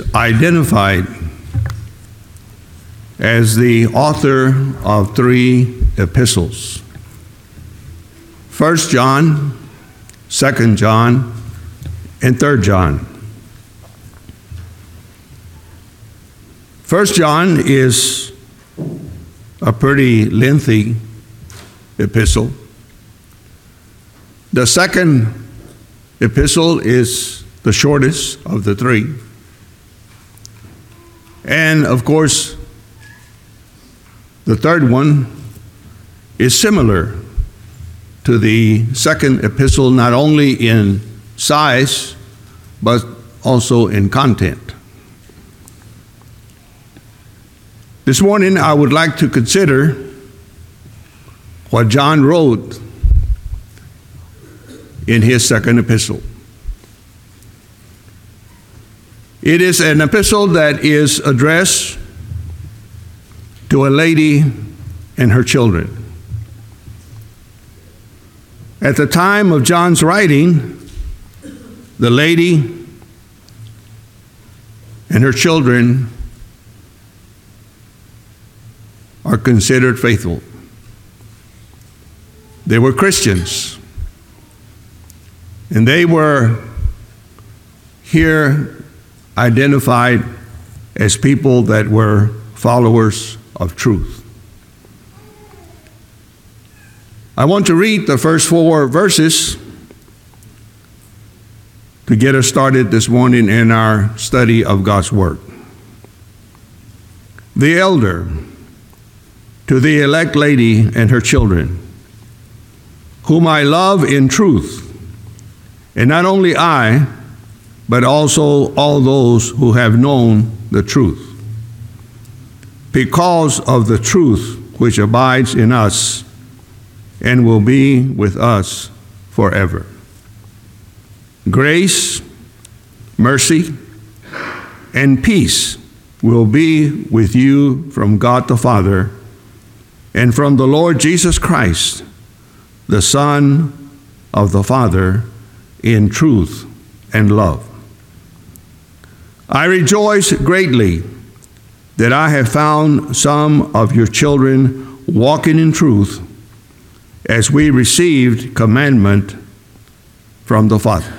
identified as the author of 3 epistles: 1 John, 2 John, and 3 John. 1 John is a pretty lengthy epistle. The 2nd epistle is the shortest of the 3. And of course, the 3rd one is similar to the 2nd epistle, not only in size, but also in content. This morning, I would like to consider what John wrote in his 2nd epistle. It is an epistle that is addressed to a lady and her children. At the time of John's writing, the lady and her children are considered faithful. They were Christians, and they were here identified as people that were followers of truth. I want to read the first 4 verses to get us started this morning in our study of God's Word. The elder, to the elect lady and her children, whom I love in truth, and not only I, but also all those who have known the truth, because of the truth which abides in us and will be with us forever. Grace, mercy, and peace will be with you from God the Father and from the Lord Jesus Christ, the Son of the Father, in truth and love. I rejoice greatly that I have found some of your children walking in truth, as we received commandment from the Father.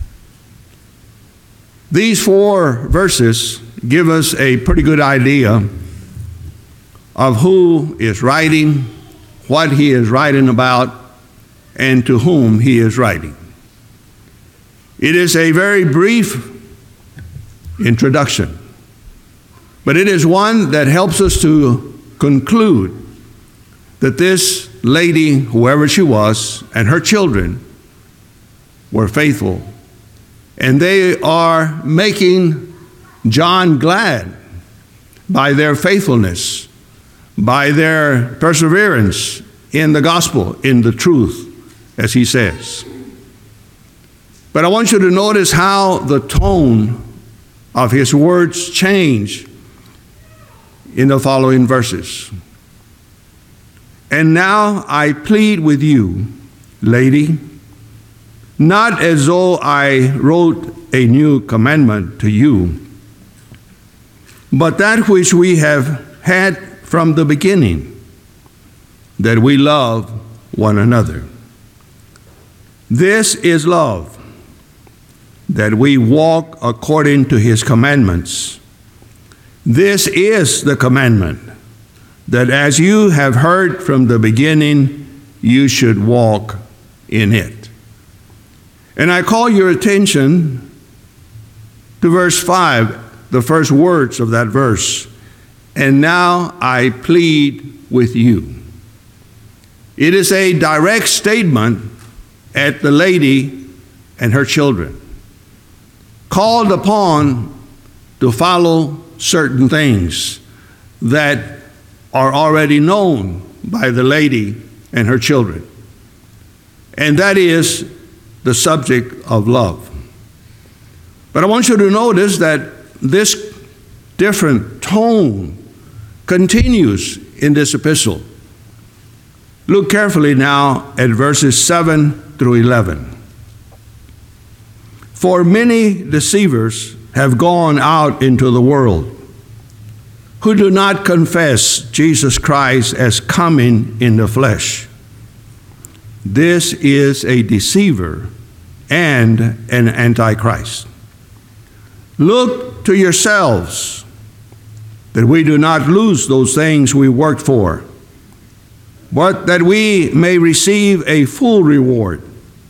These 4 verses give us a pretty good idea of who is writing, what he is writing about, and to whom he is writing. It is a very brief introduction, but it is one that helps us to conclude that this lady, whoever she was, and her children were faithful, and they are making John glad by their faithfulness, by their perseverance in the gospel, in the truth, as he says. But I want you to notice how the tone of his words change in the following verses. And now I plead with you, lady, not as though I wrote a new commandment to you, but that which we have had from the beginning, that we love one another. This is love, that we walk according to his commandments. This is the commandment, that as you have heard from the beginning, you should walk in it. And I call your attention to verse 5, the first words of that verse. And now I plead with you. It is a direct statement at the lady and her children, called upon to follow certain things that are already known by the lady and her children. And that is the subject of love. But I want you to notice that this different tone continues in this epistle. Look carefully now at verses 7 through 11. For many deceivers have gone out into the world, who do not confess Jesus Christ as coming in the flesh. This is a deceiver and an antichrist. Look to yourselves that we do not lose those things we worked for, but that we may receive a full reward.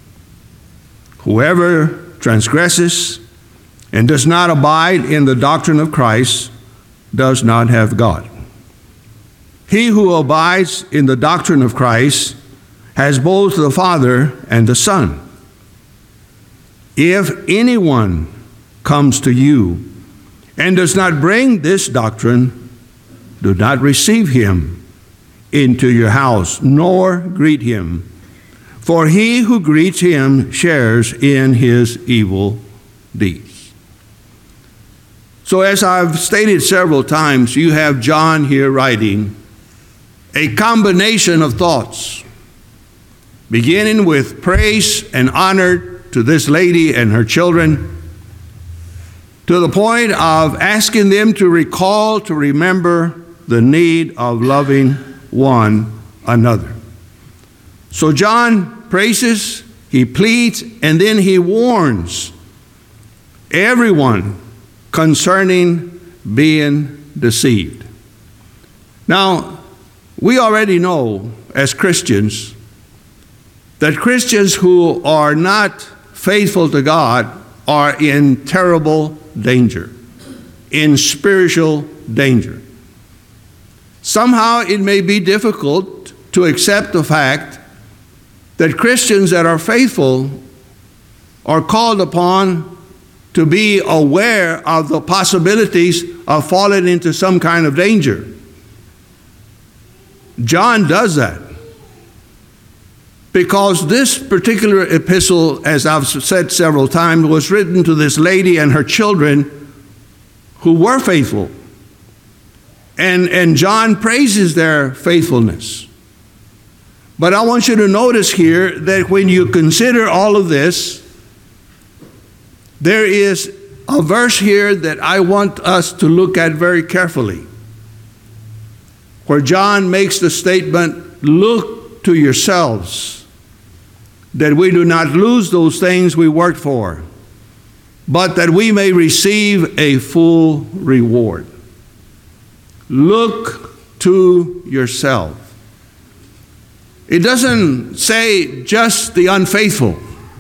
Whoever transgresses and does not abide in the doctrine of Christ does not have God. He who abides in the doctrine of Christ has both the Father and the Son. If anyone comes to you and does not bring this doctrine, do not receive him into your house, nor greet him. For he who greets him shares in his evil deeds. So as I've stated several times, you have John here writing a combination of thoughts, beginning with praise and honor to this lady and her children, to the point of asking them to recall, to remember the need of loving one another. So John praises, he pleads, and then he warns everyone concerning being deceived. Now, we already know as Christians that Christians who are not faithful to God are in terrible danger, in spiritual danger. Somehow it may be difficult to accept the fact that Christians that are faithful are called upon to be aware of the possibilities of falling into some kind of danger. John does that because this particular epistle, as I've said several times, was written to this lady and her children who were faithful. And John praises their faithfulness. But I want you to notice here that when you consider all of this, there is a verse here that I want us to look at very carefully, where John makes the statement, look to yourselves, that we do not lose those things we worked for, but that we may receive a full reward. Look to yourself. It doesn't say just the unfaithful.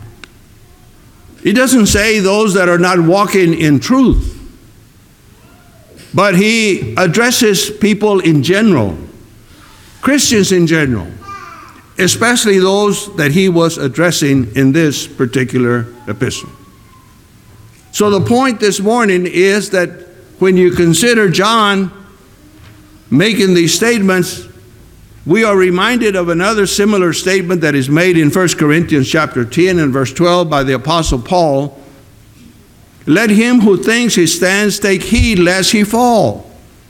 It doesn't say those that are not walking in truth. But he addresses people in general, Christians in general, especially those that he was addressing in this particular epistle. So the point this morning is that when you consider John making these statements, we are reminded of another similar statement that is made in 1 Corinthians chapter 10 and verse 12 by the Apostle Paul. Let him who thinks he stands take heed lest he fall.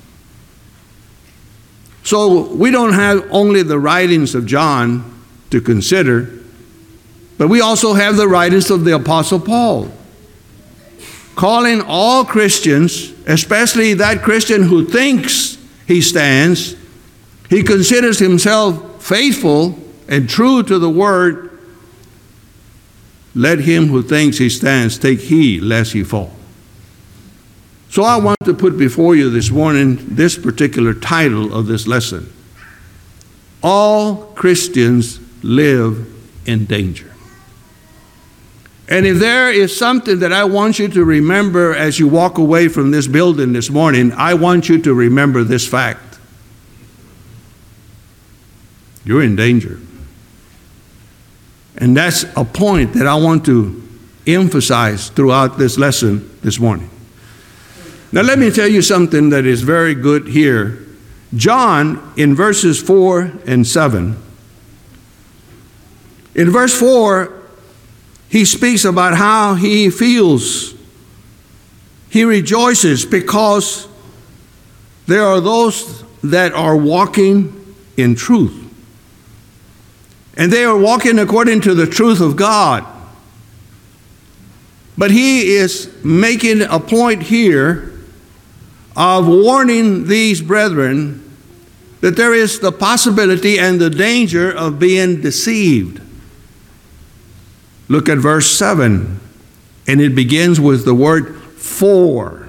So we don't have only the writings of John to consider, but we also have the writings of the Apostle Paul, calling all Christians, especially that Christian who thinks he stands, he considers himself faithful and true to the word. Let him who thinks he stands take heed lest he fall. So I want to put before you this morning this particular title of this lesson. All Christians live in danger. And if there is something that I want you to remember as you walk away from this building this morning, I want you to remember this fact. You're in danger. And that's a point that I want to emphasize throughout this lesson this morning. Now let me tell you something that is very good here. John, in verses 4 and 7, in verse 4, he speaks about how he feels. He rejoices because there are those that are walking in truth. And they are walking according to the truth of God. But he is making a point here of warning these brethren that there is the possibility and the danger of being deceived. Look at verse 7, and it begins with the word for.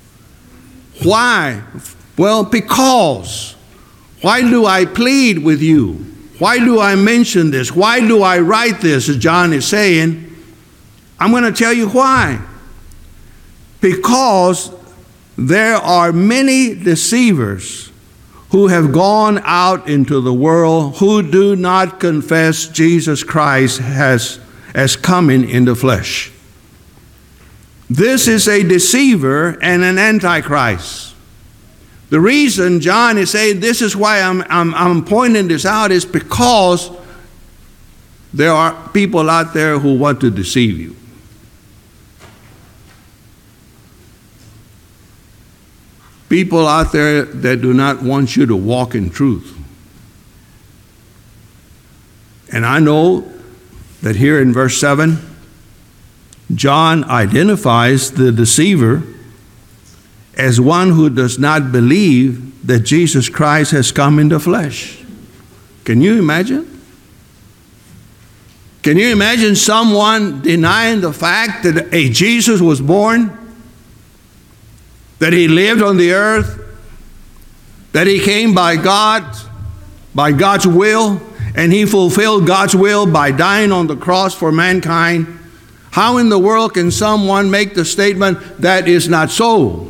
Why? Well, because. Why do I plead with you? Why do I mention this? Why do I write this, as John is saying? I'm going to tell you why. Because there are many deceivers who have gone out into the world who do not confess Jesus Christ as coming in the flesh. This is a deceiver and an antichrist. The reason John is saying this is why I'm pointing this out is because there are people out there who want to deceive you. People out there that do not want you to walk in truth. And I know that here in verse 7, John identifies the deceiver as one who does not believe that Jesus Christ has come in the flesh. Can you imagine? Can you imagine someone denying the fact that a Jesus was born? That he lived on the earth? That he came by God's will, and he fulfilled God's will by dying on the cross for mankind? How in the world can someone make the statement that is not so?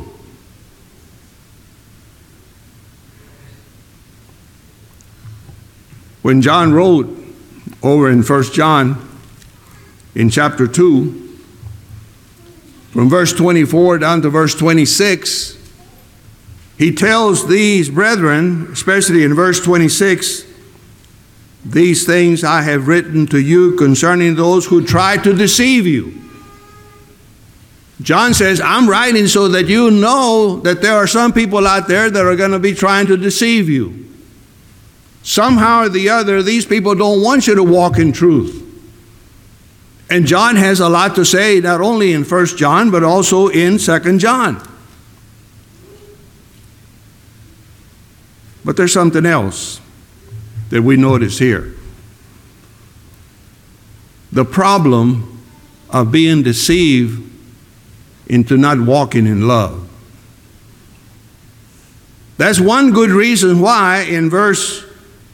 When John wrote over in 1 John in chapter 2, from verse 24 down to verse 26, he tells these brethren, especially in verse 26, these things I have written to you concerning those who try to deceive you. John says, I'm writing so that you know that there are some people out there that are going to be trying to deceive you. Somehow or the other, these people don't want you to walk in truth. And John has a lot to say, not only in 1 John, but also in 2 John. But there's something else that we notice here. The problem of being deceived into not walking in love. That's one good reason why in verse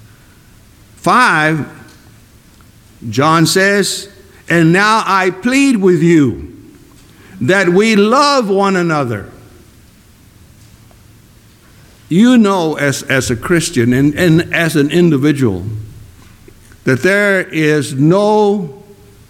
5, John says, and now I plead with you that we love one another. You know, as a Christian and as an individual, that there is no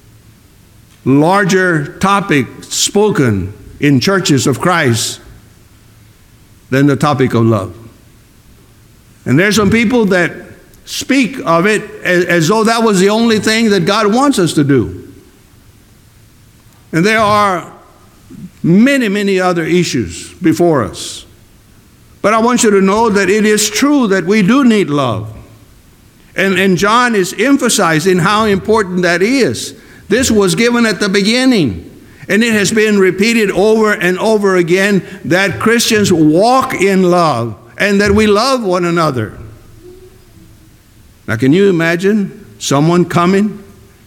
larger topic spoken in churches of Christ than the topic of love. And there's some people that speak of it as though that was the only thing that God wants us to do. And there are many, many other issues before us. But I want you to know that it is true that we do need love. And John is emphasizing how important that is. This was given at the beginning. And it has been repeated over and over again that Christians walk in love and that we love one another. Now, can you imagine someone coming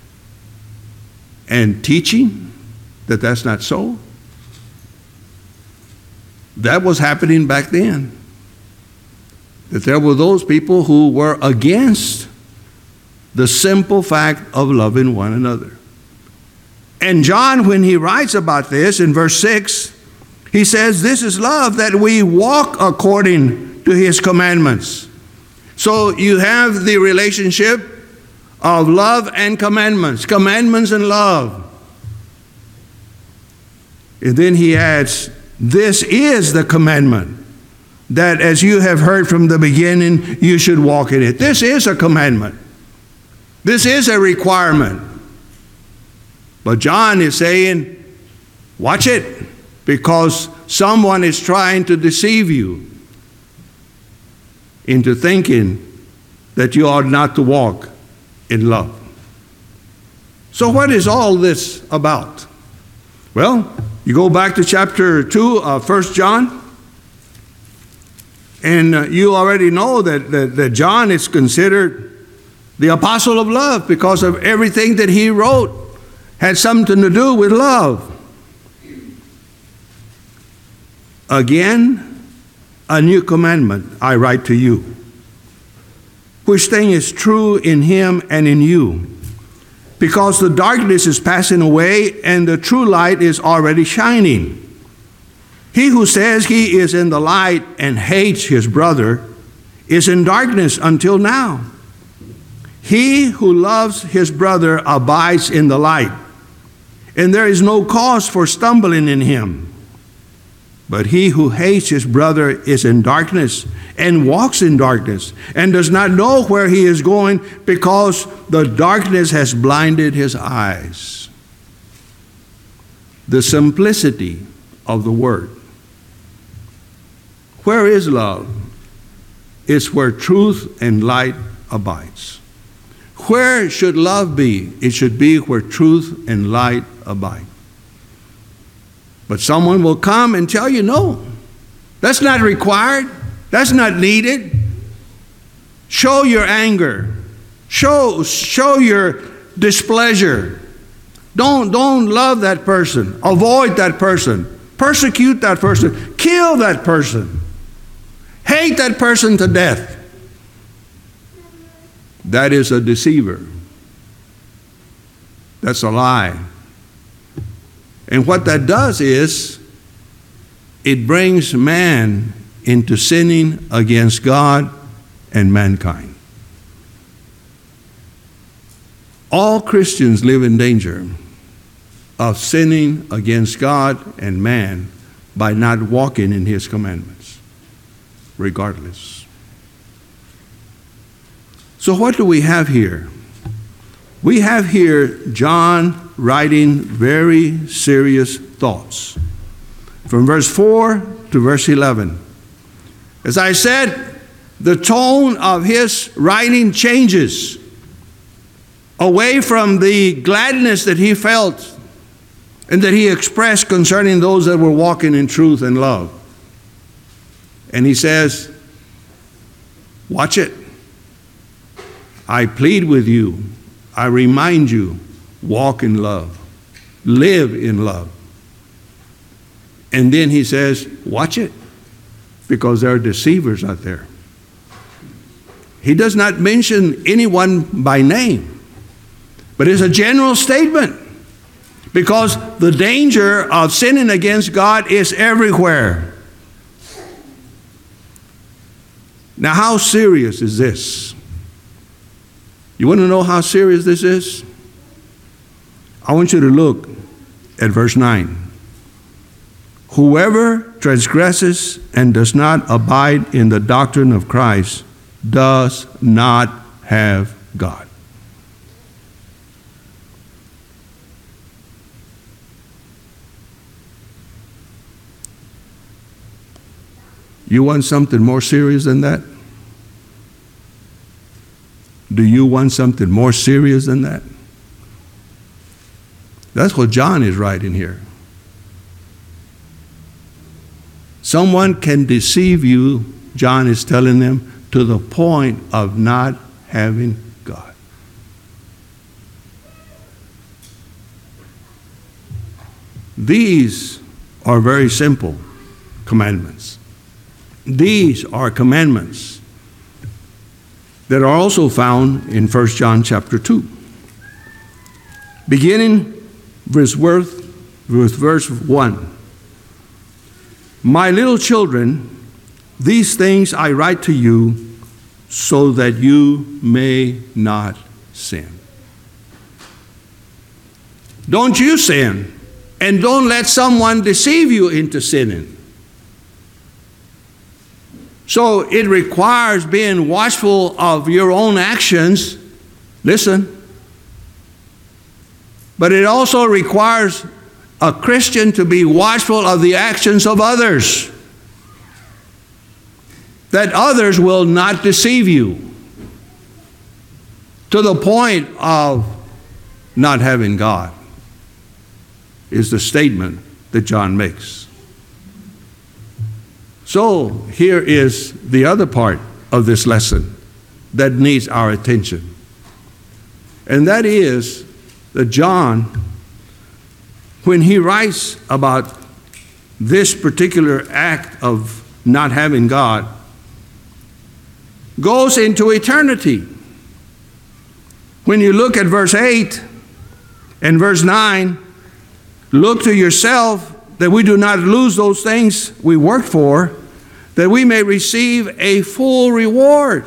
and teaching that that's not so? That was happening back then. That there were those people who were against the simple fact of loving one another. And John, when he writes about this in verse 6, he says, this is love, that we walk according to his commandments. So you have the relationship of love and commandments, commandments and love. And then he adds, this is the commandment, that as you have heard from the beginning, you should walk in it. This is a commandment. This is a requirement. But John is saying, watch it, because someone is trying to deceive you into thinking that you ought not to walk in love. So what is all this about? Well, you go back to chapter 2 of 1 John, and you already know that John is considered the apostle of love because of everything that he wrote had something to do with love. Again, a new commandment I write to you, which thing is true in him and in you, because the darkness is passing away and the true light is already shining. He who says he is in the light and hates his brother is in darkness until now. He who loves his brother abides in the light, and there is no cause for stumbling in him. But he who hates his brother is in darkness and walks in darkness and does not know where he is going because the darkness has blinded his eyes. The simplicity of the word. Where is love? It's where truth and light abides. Where should love be? It should be where truth and light abide. But someone will come and tell you, no, that's not required. That's not needed. Show your anger. Show your displeasure. Don't love that person. Avoid that person. Persecute that person. Kill that person. Hate that person to death. That is a deceiver. That's a lie. And what that does is it brings man into sinning against God and mankind. All Christians live in danger of sinning against God and man by not walking in his commandments, regardless. So what do we have here? We have here John writing very serious thoughts. From verse 4 to verse 11. As I said, the tone of his writing changes away from the gladness that he felt and that he expressed concerning those that were walking in truth and love. And he says, watch it. I plead with you. I remind you, walk in love. Live in love. And then he says, watch it, because there are deceivers out there. He does not mention anyone by name, but it's a general statement, because the danger of sinning against God is everywhere. Now, how serious is this? You want to know how serious this is? I want you to look at verse 9. Whoever transgresses and does not abide in the doctrine of Christ does not have God. You want something more serious than that? Do you want something more serious than that? That's what John is writing here. Someone can deceive you, John is telling them, to the point of not having God. These are very simple commandments. These are commandments that are also found in 1 John chapter 2. Beginning with verse 1. My little children, these things I write to you so that you may not sin. Don't you sin, and don't let someone deceive you into sinning. So it requires being watchful of your own actions. Listen. But it also requires a Christian to be watchful of the actions of others, that others will not deceive you to the point of not having God. is the statement that John makes. So here is the other part of this lesson that needs our attention. And that is that John, when he writes about this particular act of not having God, goes into eternity. When you look at verse 8 and verse 9, look to yourself that we do not lose those things we worked for, that we may receive a full reward.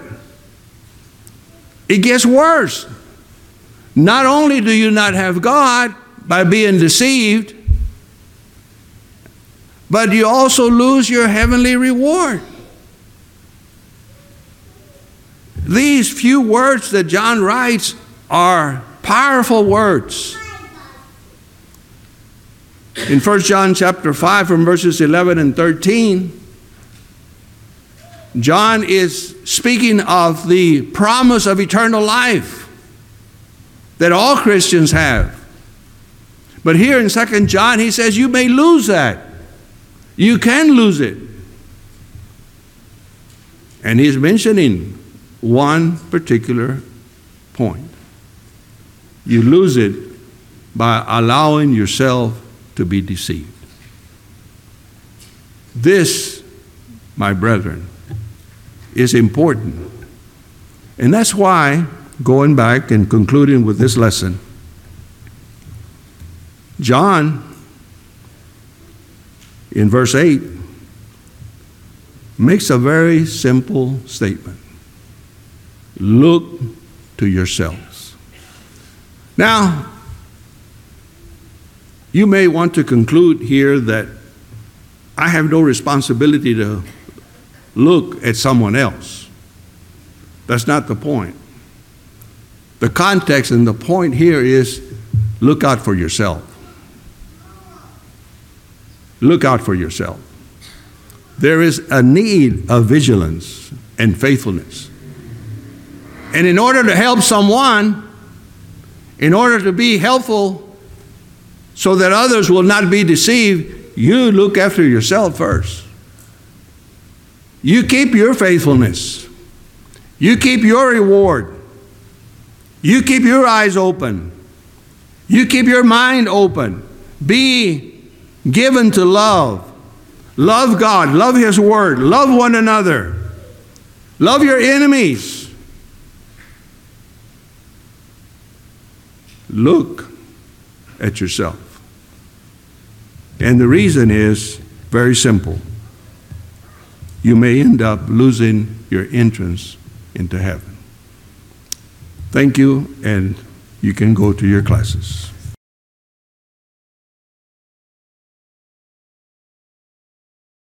It gets worse. Not only do you not have God by being deceived, but you also lose your heavenly reward. These few words that John writes are powerful words. In 1 John chapter 5 from verses 11 and 13, John is speaking of the promise of eternal life that all Christians have. But here in 2 John, he says you may lose that. You can lose it. And he's mentioning one particular point. You lose it by allowing yourself to be deceived. This, my brethren, is important. And that's why, going back and concluding with this lesson, John, in verse 8, makes a very simple statement. Look to yourselves. Now, you may want to conclude here that I have no responsibility to look at someone else. That's not the point. The context and the point here is look out for yourself. Look out for yourself. There is a need of vigilance and faithfulness. And in order to help someone, in order to be helpful so that others will not be deceived, you look after yourself first. You keep your faithfulness. You keep your reward. You keep your eyes open. You keep your mind open. Be given to love. Love God. Love His Word. Love one another. Love your enemies. Look at yourself. And the reason is very simple. You may end up losing your entrance into heaven. Thank you, and you can go to your classes.